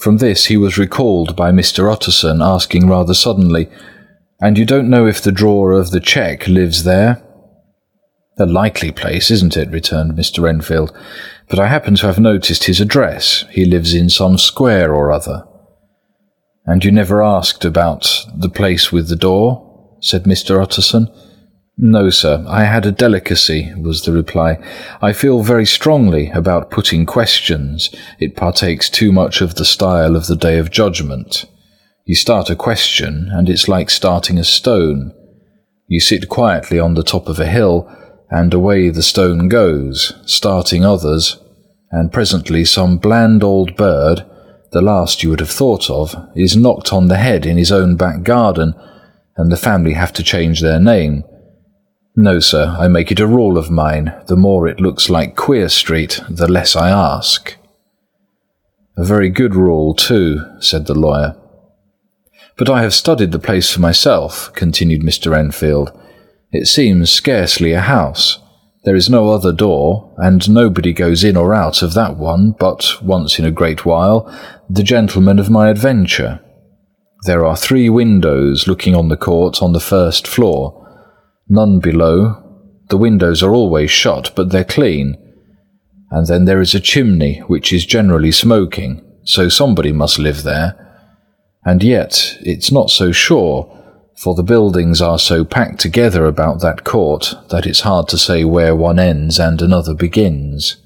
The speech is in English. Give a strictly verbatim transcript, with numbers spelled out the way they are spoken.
From this he was recalled by Mister Utterson asking rather suddenly, "And you don't know if the drawer of the cheque lives there?" "A likely place, isn't it?" returned Mister Enfield. "But I happen to have noticed his address. He lives in some square or other." "And you never asked about the place with the door?" said Mister Utterson. "No, sir, I had a delicacy," was the reply. "I feel very strongly about putting questions. It partakes too much of the style of the Day of Judgment. You start a question, and it's like starting a stone. You sit quietly on the top of a hill, and away the stone goes, starting others, and presently some bland old bird, the last you would have thought of, is knocked on the head in his own back garden, and the family have to change their name. No, sir, I make it a rule of mine, the more it looks like Queer Street, the less I ask." "A very good rule, too," said the lawyer. "But I have studied the place for myself," continued Mister Enfield. "It seems scarcely a house. There is no other door, and nobody goes in or out of that one but, once in a great while, the gentleman of my adventure. There are three windows looking on the court on the first floor. None below. The windows are always shut, but they're clean. And then there is a chimney, which is generally smoking, so somebody must live there. And yet it's not so sure, for the buildings are so packed together about that court that it's hard to say where one ends and another begins."